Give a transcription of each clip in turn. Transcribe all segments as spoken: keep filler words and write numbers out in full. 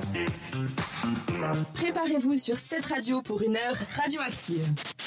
Préparez-vous sur cette radio pour une heure radioactive.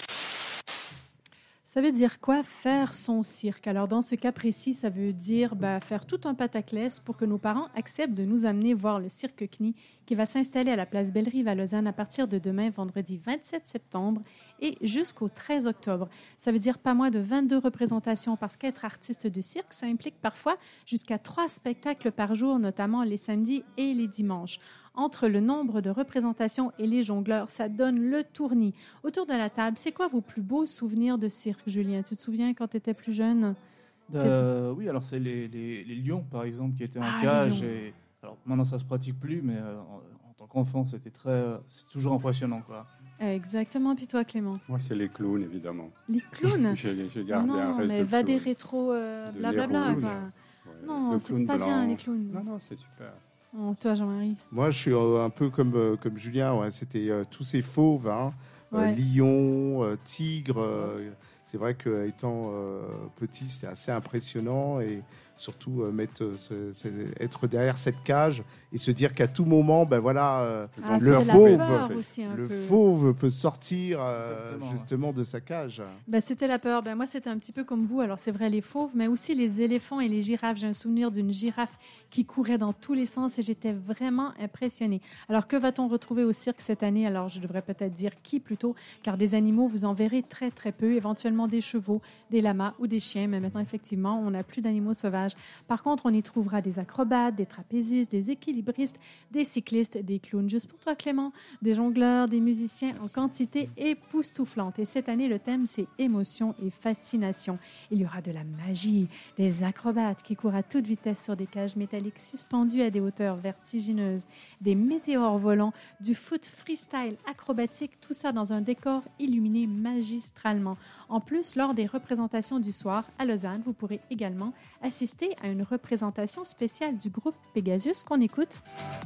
Ça veut dire quoi faire son cirque? Alors dans ce cas précis, ça veut dire ben, faire tout un pataclès pour que nos parents acceptent de nous amener voir le Cirque C N I qui va s'installer à la place Bellerive à Lausanne à partir de demain, vendredi vingt-sept septembre et jusqu'au treize octobre. Ça veut dire pas moins de vingt-deux représentations parce qu'être artiste de cirque, ça implique parfois jusqu'à trois spectacles par jour, notamment les samedis et les dimanches. Entre le nombre de représentations et les jongleurs, ça donne le tournis. Autour de la table, c'est quoi vos plus beaux souvenirs de cirque, Julien? Tu te souviens quand tu étais plus jeune? Euh, oui, alors c'est les, les, les lions, par exemple, qui étaient en ah, cage. Et, alors maintenant, ça se pratique plus, mais euh, en, en tant qu'enfant, c'était très, euh, c'est toujours impressionnant, quoi. Exactement. Puis toi, Clément? Moi, c'est les clowns, évidemment. Les clowns? j'ai, j'ai gardé non, un reste mais de va des clowns. rétros, euh, blablabla. Quoi. Ouais, non, c'est pas blanc. Bien, les clowns. Non, non, c'est super. Oh, toi, Jean-Marie? Moi, je suis euh, un peu comme, euh, comme Julien. Ouais. C'était euh, tous ces fauves, hein, ouais. euh, lions, euh, tigres. Euh, c'est vrai qu'étant euh, petit, c'était assez impressionnant. Et surtout, euh, mettre, euh, ce, ce, être derrière cette cage et se dire qu'à tout moment, ben voilà, euh, ah, le, fauve, aussi un le peu. fauve peut sortir euh, justement de sa cage. Ben, c'était la peur. Ben, moi, c'était un petit peu comme vous. Alors, c'est vrai, les fauves, mais aussi les éléphants et les girafes. J'ai un souvenir d'une girafe qui courait dans tous les sens et j'étais vraiment impressionnée. Alors, que va-t-on retrouver au cirque cette année? Alors, je devrais peut-être dire qui plutôt, car des animaux, vous en verrez très, très peu. Éventuellement des chevaux, des lamas ou des chiens, mais maintenant, effectivement, on n'a plus d'animaux sauvages. Par contre, on y trouvera des acrobates, des trapézistes, des équilibristes, des cyclistes, des clowns. Juste pour toi, Clément, des jongleurs, des musiciens en quantité époustouflante. Et cette année, le thème, c'est émotion et fascination. Il y aura de la magie, des acrobates qui courent à toute vitesse sur des cages métalliques suspendues à des hauteurs vertigineuses, des météores volants, du foot freestyle acrobatique, tout ça dans un décor illuminé magistralement. En plus, lors des représentations du soir à Lausanne, vous pourrez également assister à une représentation spéciale du groupe Pegasus qu'on écoute.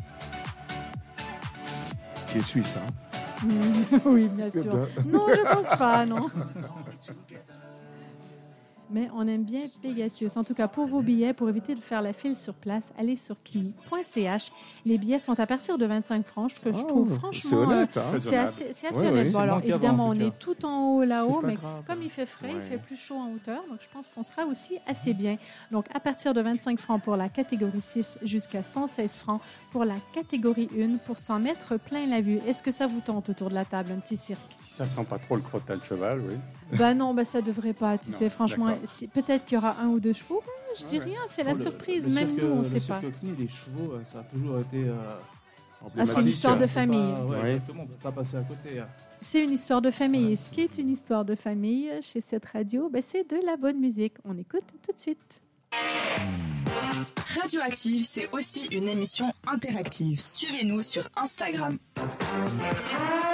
Qui est suisse, hein? Oui, bien sûr. Non, je pense pas, non. Mais on aime bien Pegasus. En tout cas, pour vos billets, pour éviter de faire la file sur place, allez sur kiwi point c h. Les billets sont à partir de vingt-cinq francs, ce que je trouve oh, franchement... C'est honnête, hein? euh, c'est assez, c'est assez ouais, honnête. Oui. Bon, alors, évidemment, on est tout en haut là-haut, mais grave. Comme il fait frais, ouais. il fait plus chaud en hauteur, donc je pense qu'on sera aussi assez bien. Donc, à partir de vingt-cinq francs pour la catégorie six jusqu'à cent seize francs pour la catégorie un pour s'en mettre plein la vue. Est-ce que ça vous tente autour de la table, un petit cirque? Si ça sent pas trop le crottat de cheval, oui. Ben non, ben ça devrait pas, tu non, sais, franchement, si, peut-être qu'il y aura un ou deux chevaux, ben, je ah dis ouais. rien, c'est oh, la le, surprise, le même cirque, nous, on ne le sait cirque pas. C N I, les chevaux, ça a toujours été... Euh, ah, c'est une histoire de famille. Pas, ouais, ouais. Exactement, on ne peut pas passer à côté. Hein. C'est une histoire de famille. Ouais. Et ce qui est une histoire de famille chez cette radio, ben, c'est de la bonne musique. On écoute tout de suite. Radioactive, c'est aussi une émission interactive. Suivez-nous sur Instagram.